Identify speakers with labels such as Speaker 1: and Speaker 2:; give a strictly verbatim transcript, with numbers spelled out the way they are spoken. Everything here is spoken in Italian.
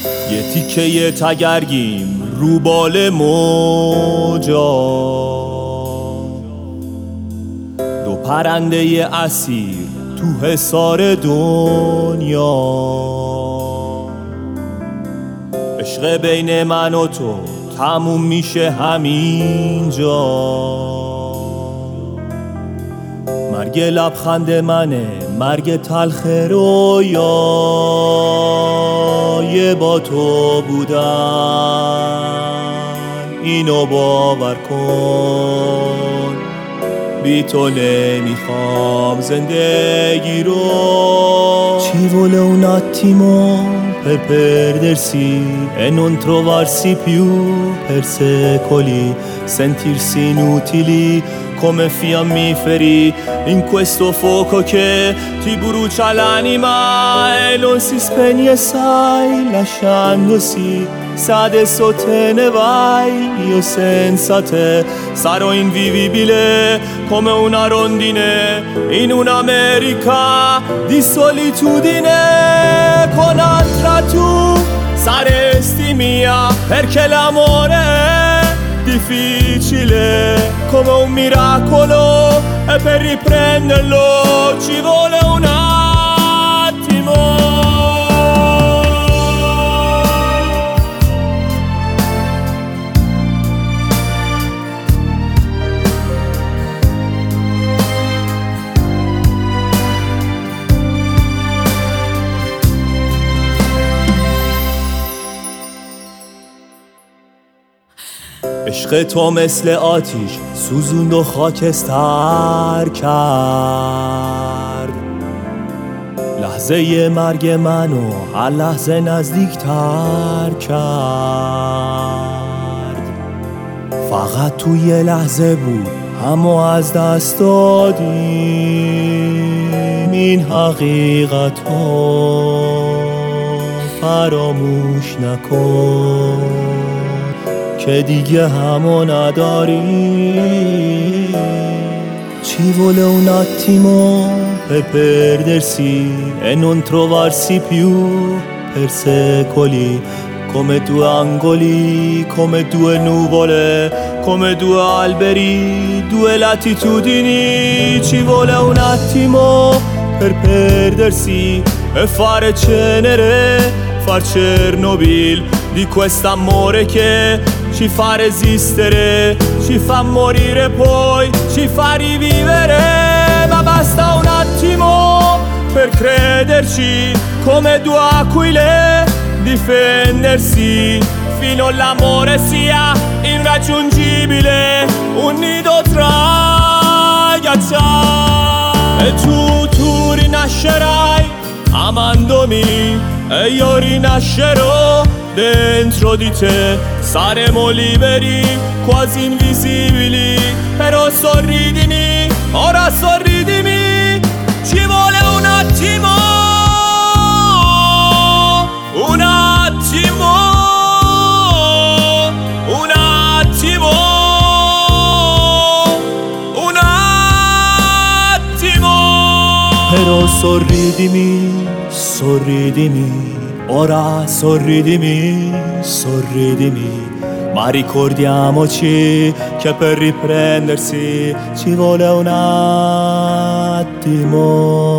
Speaker 1: یه تیکه تگرگیم رو بال موجا، دو پرنده اسیر تو حصار دنیا. عشق بین من و تو تموم میشه همینجا. مرگ لبخند منه، مرگ تلخ رویای با تو بودن. اینو باور کن، بی تو نمیخوام زندگی رو. Ci vuole un attimo per perdersi e non trovarsi più per secoli, sentirsi inutili come fiammiferi in questo fuoco che ti brucia l'anima e non si spegne, sai, lasciandosi. Se adesso te ne vai, io senza te sarò invivibile come una rondine in un'America di solitudine. Con altra tu saresti mia, perché l'amore è difficile come un miracolo e per riprenderlo ci vuole un attimo. عشق تو مثل آتیش سوزوند و خاکستر کرد. لحظه مرگ منو هر لحظه نزدیکتر کرد. فقط تو یه لحظه بود همو از دست دادیم. این حقیقتو فراموش نکن که دیگه همو نداری. Ci vuole un attimo per perdersi e non trovarsi più per secoli, come due angoli, come due nuvole, come due alberi, due latitudini. Ci vuole un attimo per perdersi e fare cenere, far Chernobyl di quest'amore che ci fa resistere, ci fa morire poi ci fa rivivere. Ma basta un attimo per crederci, come due aquile difendersi fino all'amore sia irraggiungibile, un nido tra ghiacciai. E tu, tu rinascerai amandomi e io rinascerò dentro di te. Saremo liberi, quasi invisibili, però sorridimi, ora sorridimi. Ci vuole un attimo, un attimo, un attimo, un attimo. Però sorridimi, sorridimi, ora sorridimi, sorridimi. Ma ricordiamoci che per riprendersi ci vuole un attimo.